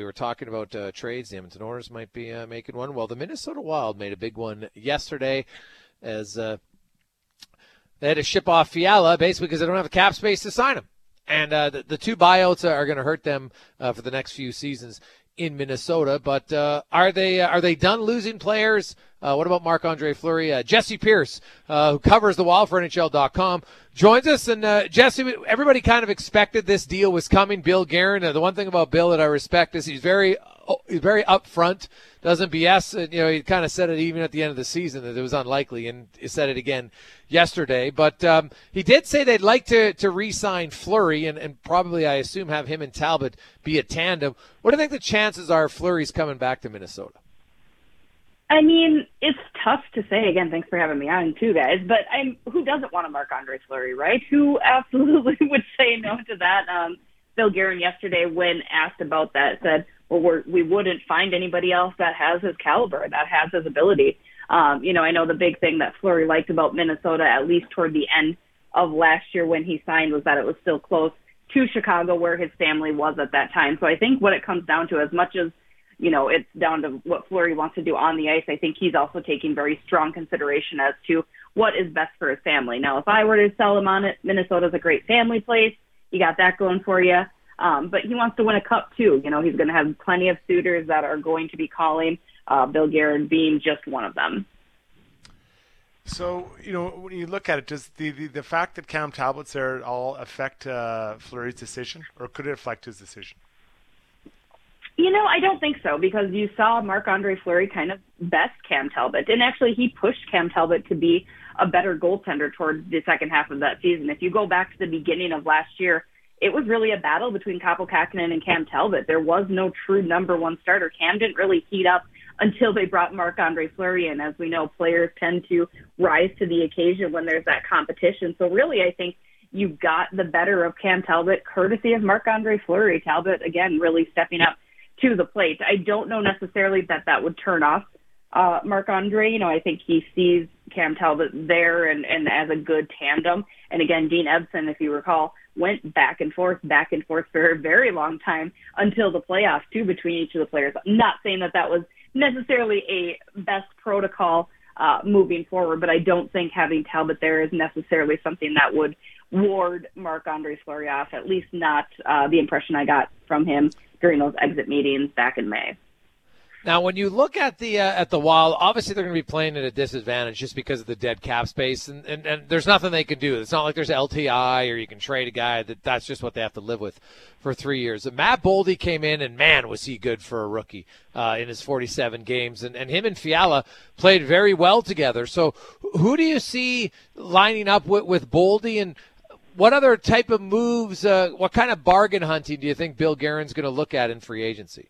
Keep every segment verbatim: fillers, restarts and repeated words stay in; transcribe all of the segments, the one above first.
we were talking about uh, trades. The Edmonton Oilers might be uh, making one. Well, the Minnesota Wild made a big one yesterday as uh, they had to ship off Fiala basically because they don't have the cap space to sign him. And uh, the, the two buyouts are going to hurt them uh, for the next few seasons in Minnesota. But uh, are they uh, are they done losing players? Uh, what about Marc-Andre Fleury? Uh, Jesse Pierce, uh, who covers the Wild for N H L dot com, joins us. And uh, Jesse, everybody kind of expected this deal was coming. Bill Guerin. Uh, the one thing about Bill that I respect is he's very he's very upfront, doesn't B S. And, you know, he kind of said it even at the end of the season that it was unlikely, and he said it again yesterday. But um, he did say they'd like to to re-sign Fleury and, and probably, I assume, have him and Talbot be a tandem. What do you think the chances are Fleury's coming back to Minnesota? I mean, it's tough to say. Again, thanks for having me on too, guys. But I'm who doesn't want a Marc-Andre Fleury, right? Who absolutely would say no to that? Um, Bill Guerin yesterday, when asked about that, said, well, we're, we wouldn't find anybody else that has his caliber, that has his ability. Um, you know, I know the big thing that Fleury liked about Minnesota, at least toward the end of last year when he signed, was that it was still close to Chicago where his family was at that time. So I think what it comes down to, as much as you know, it's down to what Fleury wants to do on the ice, I think he's also taking very strong consideration as to what is best for his family. Now, if I were to sell him on it, Minnesota's a great family place. You got that going for you. Um, but he wants to win a cup, too. You know, he's going to have plenty of suitors that are going to be calling, uh, Bill Guerin being just one of them. So, you know, when you look at it, does the, the, the fact that Cam Talbot's there at all affect uh, Fleury's decision, or could it affect his decision? You know, I don't think so, because you saw Marc-Andre Fleury kind of best Cam Talbot. And actually, he pushed Cam Talbot to be a better goaltender towards the second half of that season. If you go back to the beginning of last year, it was really a battle between Kaapo Kähkönen and Cam Talbot. There was no true number one starter. Cam didn't really heat up until they brought Marc-Andre Fleury in. As we know, players tend to rise to the occasion when there's that competition. So really, I think you got the better of Cam Talbot courtesy of Marc-Andre Fleury. Talbot, again, really stepping up to the plate. I don't know necessarily that that would turn off uh, Marc-Andre. You know, I think he sees Cam Talbot there and, and as a good tandem. And again, Dean Evason, if you recall, went back and forth, back and forth for a very long time until the playoffs, too, between each of the players. I'm not saying that that was necessarily a best protocol uh, moving forward, but I don't think having Talbot there is necessarily something that would ward Marc-Andre Fleury off, at least not uh, the impression I got from him during those exit meetings back in May. Now, when you look at the uh, at the Wild, obviously they're going to be playing at a disadvantage just because of the dead cap space, and, and, and there's nothing they can do. It's not like there's L T I or you can trade a guy. That That's just what they have to live with for three years. And Matt Boldy came in, and, man, was he good for a rookie uh, in his forty-seven games. And, and him and Fiala played very well together. So who do you see lining up with, with Boldy, and what other type of moves, uh, what kind of bargain hunting do you think Bill Guerin's going to look at in free agency?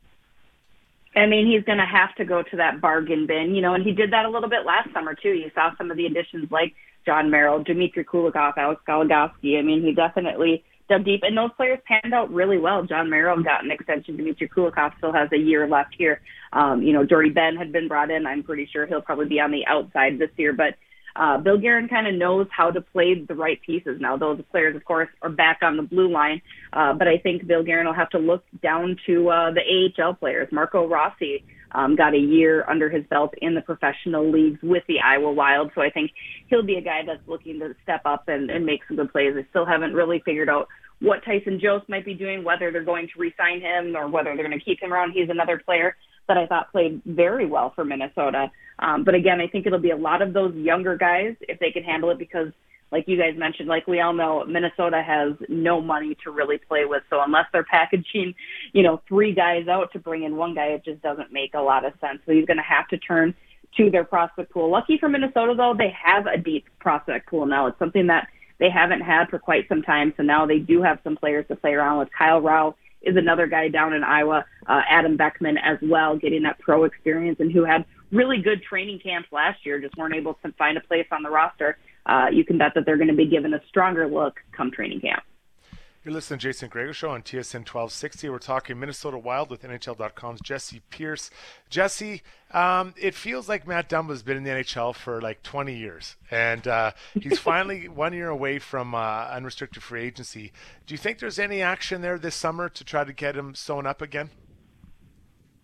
I mean, he's going to have to go to that bargain bin, you know, and he did that a little bit last summer, too. You saw some of the additions like John Merrill, Dmitry Kulikov, Alex Goligoski. I mean, he definitely dug deep, and those players panned out really well. John Merrill got an extension. Dmitry Kulikov still has a year left here. Um, you know, Jordy Ben had been brought in. I'm pretty sure he'll probably be on the outside this year, but Uh, Bill Guerin kind of knows how to play the right pieces. Now, those players, of course, are back on the blue line, uh, but I think Bill Guerin will have to look down to uh, the A H L players. Marco Rossi um, got a year under his belt in the professional leagues with the Iowa Wild, so I think he'll be a guy that's looking to step up and, and make some good plays. They still haven't really figured out what Tyson Jost might be doing, whether they're going to re-sign him or whether they're going to keep him around. He's another player that I thought played very well for Minnesota. Um, but again, I think it'll be a lot of those younger guys if they can handle it, because like you guys mentioned, like we all know, Minnesota has no money to really play with. So unless they're packaging, you know, three guys out to bring in one guy, it just doesn't make a lot of sense. So he's going to have to turn to their prospect pool. Lucky for Minnesota, though, they have a deep prospect pool now. It's something that they haven't had for quite some time. So now they do have some players to play around with. Kyle Rao is another guy down in Iowa, uh, Adam Beckman as well, getting that pro experience, and who had really good training camps last year, just weren't able to find a place on the roster. Uh, you can bet that they're going to be given a stronger look come training camp. You're listening to Jason Gregor Show on T S N twelve sixty. We're talking Minnesota Wild with N H L dot com's Jesse Pierce. Jesse, um, it feels like Matt Dumba's been in the N H L for like twenty years, and uh, he's finally one year away from uh, unrestricted free agency. Do you think there's any action there this summer to try to get him sewn up again?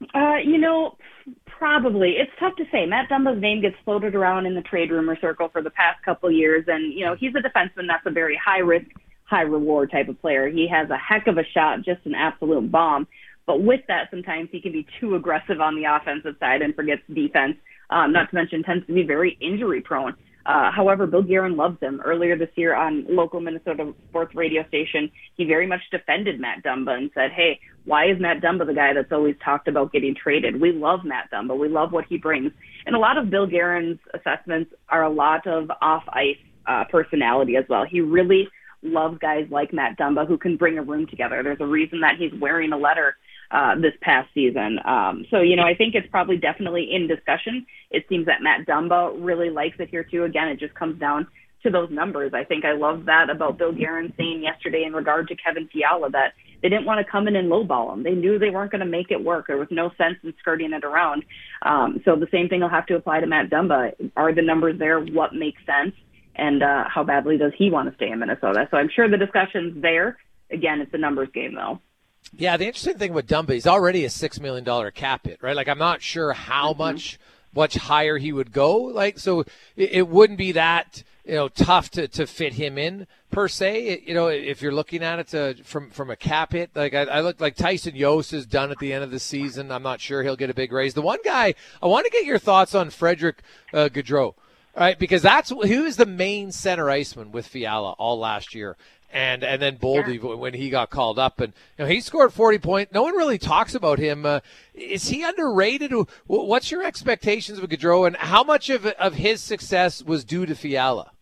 Uh, you know, probably. It's tough to say. Matt Dumba's name gets floated around in the trade rumor circle for the past couple of years, and, you know, he's a defenseman that's a very high-risk, high-reward type of player. He has a heck of a shot, just an absolute bomb. But with that, sometimes he can be too aggressive on the offensive side and forgets defense, um, not to mention tends to be very injury-prone. Uh, however, Bill Guerin loves him. Earlier this year on local Minnesota sports radio station, he very much defended Matt Dumba and said, hey, why is Matt Dumba the guy that's always talked about getting traded? We love Matt Dumba. We love what he brings. And a lot of Bill Guerin's assessments are a lot of off-ice uh, personality as well. He really loves guys like Matt Dumba who can bring a room together. There's a reason that he's wearing a letter Uh, this past season. Um, so, you know, I think it's probably definitely in discussion. It seems that Matt Dumba really likes it here too. Again, it just comes down to those numbers. I think I love that about Bill Guerin saying yesterday in regard to Kevin Fiala that they didn't want to come in and lowball him. They knew they weren't going to make it work. There was no sense in skirting it around. Um, so the same thing will have to apply to Matt Dumba. Are the numbers there? What makes sense? And uh, how badly does he want to stay in Minnesota? So I'm sure the discussion's there. Again, it's a numbers game though. Yeah, the interesting thing with Dumba, he's already a six million dollars cap hit, right? Like, I'm not sure how mm-hmm. much much higher he would go. Like, so it, it wouldn't be that, you know, tough to, to fit him in, per se. It, you know, if you're looking at it to, from, from a cap hit. Like, I, I look like Tyson Yost is done at the end of the season. I'm not sure he'll get a big raise. The one guy, I want to get your thoughts on Frederick uh, Gaudreau, right? Because that's he was the main center iceman with Fiala all last year. And and then Boldy yeah. when he got called up, and you know, he scored forty points. No one really talks about him. Uh, is he underrated? What's your expectations of Gaudreau, and how much of of his success was due to Fiala?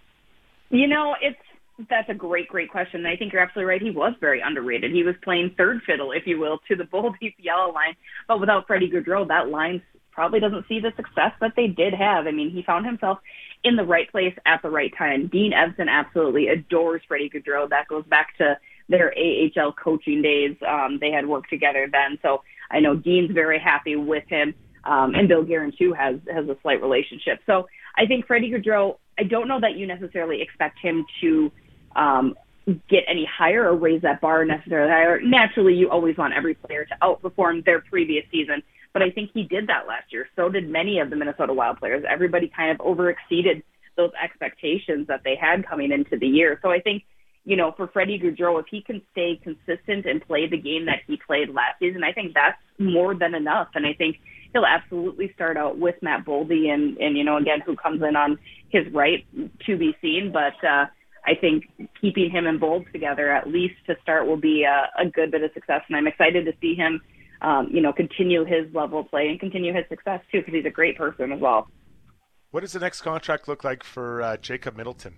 You know, it's that's a great, great question. I think you're absolutely right. He was very underrated. He was playing third fiddle, if you will, to the Boldy Fiala line. But without Freddie Gaudreau, that line probably doesn't see the success that they did have. I mean, he found himself in the right place at the right time. Dean Evason absolutely adores Freddie Gaudreau. That goes back to their A H L coaching days. Um, they had worked together then. So I know Dean's very happy with him. Um, and Bill Guerin, too, has, has a slight relationship. So I think Freddie Gaudreau, I don't know that you necessarily expect him to um, get any higher or raise that bar necessarily higher. Naturally, you always want every player to outperform their previous season. But I think he did that last year. So did many of the Minnesota Wild players. Everybody kind of overexceeded those expectations that they had coming into the year. So I think, you know, for Freddie Gaudreau, if he can stay consistent and play the game that he played last season, I think that's more than enough. And I think he'll absolutely start out with Matt Boldy and, and you know, again, who comes in on his right to be seen. But uh, I think keeping him and Bold together, at least to start, will be a, a good bit of success. And I'm excited to see him Um, you know, continue his level of play and continue his success, too, because he's a great person as well. What does the next contract look like for uh, Jacob Middleton?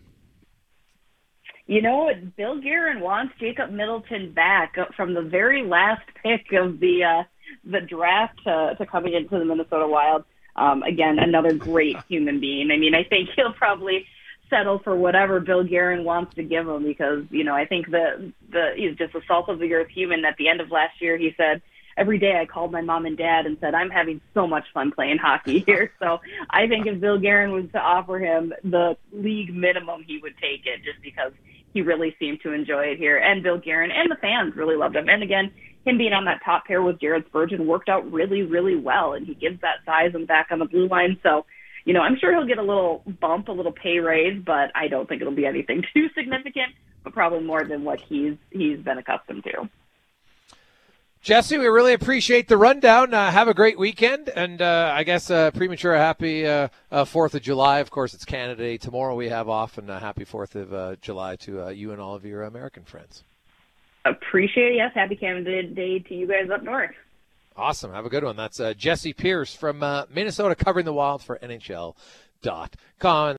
You know, Bill Guerin wants Jacob Middleton back from the very last pick of the uh, the draft to, to coming into the Minnesota Wild. Um, again, another great human being. I mean, I think he'll probably settle for whatever Bill Guerin wants to give him because, you know, I think the, the he's just a salt of the earth human. At the end of last year, he said, every day I called my mom and dad and said, I'm having so much fun playing hockey here. So I think if Bill Guerin was to offer him the league minimum, he would take it just because he really seemed to enjoy it here. And Bill Guerin and the fans really loved him. And again, him being on that top pair with Jared Spurgeon worked out really, really well. And he gives that size and back on the blue line. So, you know, I'm sure he'll get a little bump, a little pay raise, but I don't think it'll be anything too significant, but probably more than what he's he's been accustomed to. Jesse, we really appreciate the rundown. Uh, have a great weekend, and uh, I guess uh, premature happy uh, uh, fourth of July. Of course, it's Canada Day. Tomorrow we have off, and uh, happy fourth of uh, July to uh, you and all of your American friends. Appreciate it. Yes, happy Canada Day to you guys up north. Awesome. Have a good one. That's uh, Jesse Pierce from uh, Minnesota covering the Wild for N H L dot com.